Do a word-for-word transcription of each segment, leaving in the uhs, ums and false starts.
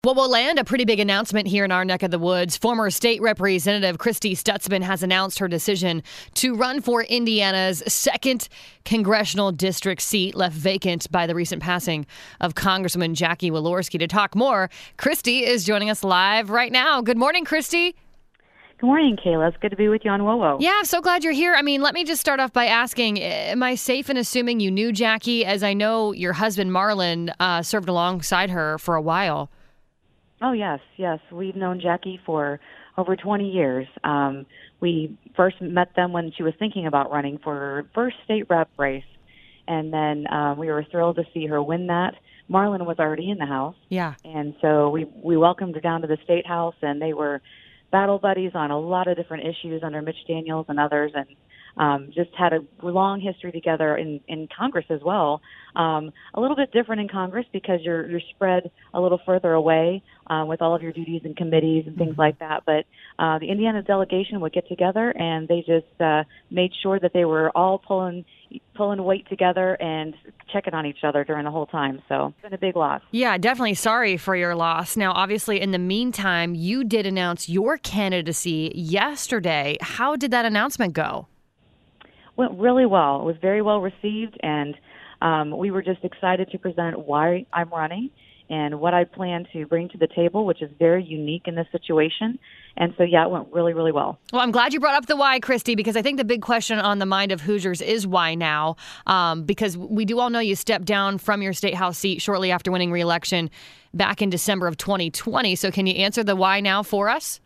Well, we'll land a pretty big announcement here in our neck of the woods. Former State Representative Kristi Stutzman has announced her decision to run for Indiana's second congressional district seat, left vacant by the recent passing of Congresswoman Jackie Walorski. To talk more, Kristi is joining us live right now. Good morning, Kristi. Good morning, Kayla. It's good to be with you on WOWO. Yeah, I'm so glad you're here. I mean, let me just start off by asking, am I safe in assuming you knew Jackie, as I know your husband, Marlon, uh, served alongside her for a while? Oh, yes, yes. We've known Jackie for over twenty years. Um, we first met them when she was thinking about running for her first state rep race, and then um, we were thrilled to see her win that. Marlon was already in the House, yeah, and so we, we welcomed her down to the State House, and they were battle buddies on a lot of different issues under Mitch Daniels and others, and um, just had a long history together in, in Congress as well. Um, a little bit different in Congress because you're you're spread a little further away uh, with all of your duties and committees and things like that. But uh, the Indiana delegation would get together, and they just uh, made sure that they were all pulling pulling weight together and checking on each other during the whole time. So it's been a big loss. Yeah, definitely sorry for your loss. Now, obviously, in the meantime, you did announce your candidacy yesterday. How did that announcement go? Went really well. It was very well received, and um, we were just excited to present why I'm running and what I plan to bring to the table, which is very unique in this situation. And so, yeah, it went really, really well. Well, I'm glad you brought up the why, Kristi, because I think the big question on the mind of Hoosiers is why now, um, because we do all know you stepped down from your state house seat shortly after winning re-election back in December of twenty twenty. So can you answer the why now for us?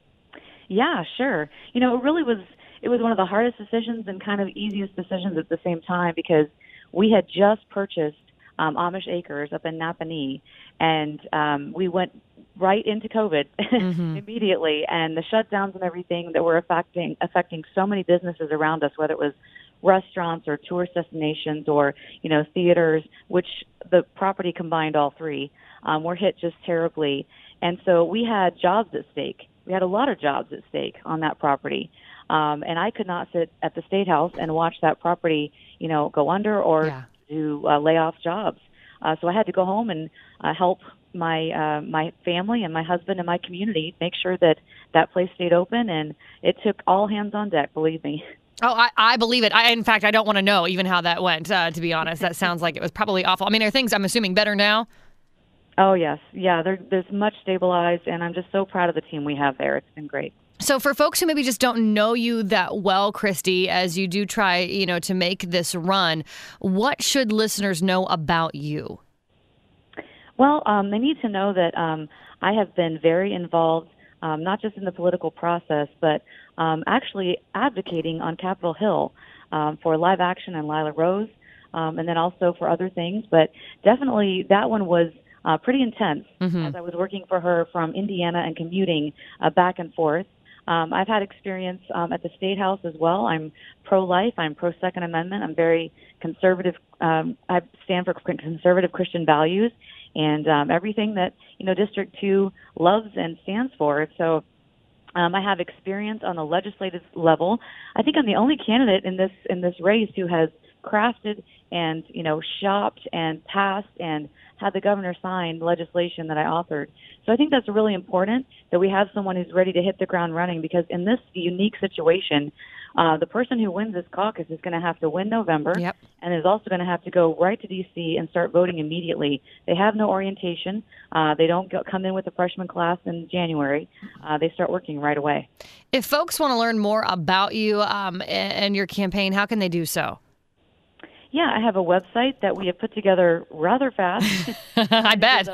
Yeah, sure. You know, it really was it was one of the hardest decisions and kind of easiest decisions at the same time, because we had just purchased um, Amish acres up in Napanee, and um, we went right into COVID mm-hmm. immediately, and the shutdowns and everything that were affecting affecting so many businesses around us, whether it was restaurants or tourist destinations or, you know, theaters, which the property combined all three, um, were hit just terribly. And so we had jobs at stake. We had a lot of jobs at stake on that property. Um, and I could not sit at the State House and watch that property, you know, go under or yeah. to uh, lay off jobs. Uh, so I had to go home and uh, help my uh, my family and my husband and my community make sure that that place stayed open. And it took all hands on deck, believe me. Oh, I, I believe it. I, in fact, I don't want to know even how that went, uh, to be honest. That sounds like it was probably awful. I mean, are things, I'm assuming, better now? Oh, yes. Yeah, there, there's much stabilized, and I'm just so proud of the team we have there. It's been great. So for folks who maybe just don't know you that well, Kristi, as you do try, you know, to make this run, what should listeners know about you? Well, um, they need to know that um, I have been very involved, um, not just in the political process, but um, actually advocating on Capitol Hill um, for Live Action and Lila Rose, um, and then also for other things. But definitely that one was uh, pretty intense mm-hmm. as I was working for her from Indiana and commuting uh, back and forth. Um, I've had experience um, at the State House as well. I'm pro-life. I'm pro-Second Amendment. I'm very conservative. Um, I stand for conservative Christian values and um, everything that, you know, District two loves and stands for. So um, I have experience on the legislative level. I think I'm the only candidate in this in this race who has crafted and, you know, shopped and passed and had the governor sign legislation that I authored. So I think that's really important that we have someone who's ready to hit the ground running, because in this unique situation, uh, the person who wins this caucus is going to have to win November yep. and is also going to have to go right to D C and start voting immediately. They have no orientation. Uh, they don't go, come in with a freshman class in January. Uh, they start working right away. If folks want to learn more about you um, and your campaign, how can they do so? Yeah, I have a website that we have put together rather fast. I bet.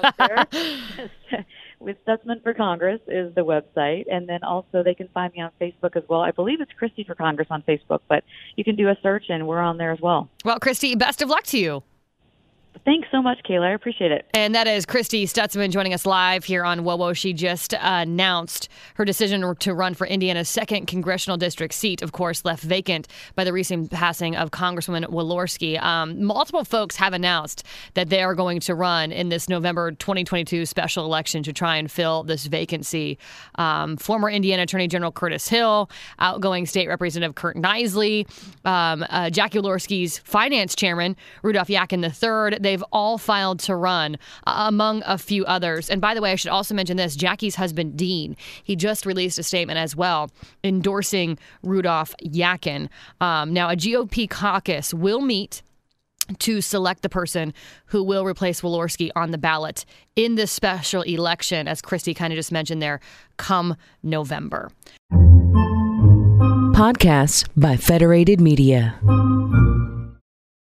With Stutzman for Congress is the website. And then also they can find me on Facebook as well. I believe it's Kristi for Congress on Facebook, but you can do a search and we're on there as well. Well, Kristi, best of luck to you. Thanks so much, Kayla. I appreciate it. And that is Kristi Stutzman joining us live here on WOWO. She just uh, announced her decision to run for Indiana's second congressional district seat, of course, left vacant by the recent passing of Congresswoman Walorski. Um, multiple folks have announced that they are going to run in this November twenty twenty-two special election to try and fill this vacancy. Um, former Indiana Attorney General Curtis Hill, outgoing State Representative Kurt Knisely, um, uh, Jackie Walorski's finance chairman, Rudolph Yakin the third. they've all filed to run, uh, among a few others. And by the way, I should also mention this. Jackie's husband, Dean, he just released a statement as well endorsing Rudolph Yakin. Um, now, a G O P caucus will meet to select the person who will replace Walorski on the ballot in this special election, as Christy kind of just mentioned there, come November. Podcasts by Federated Media.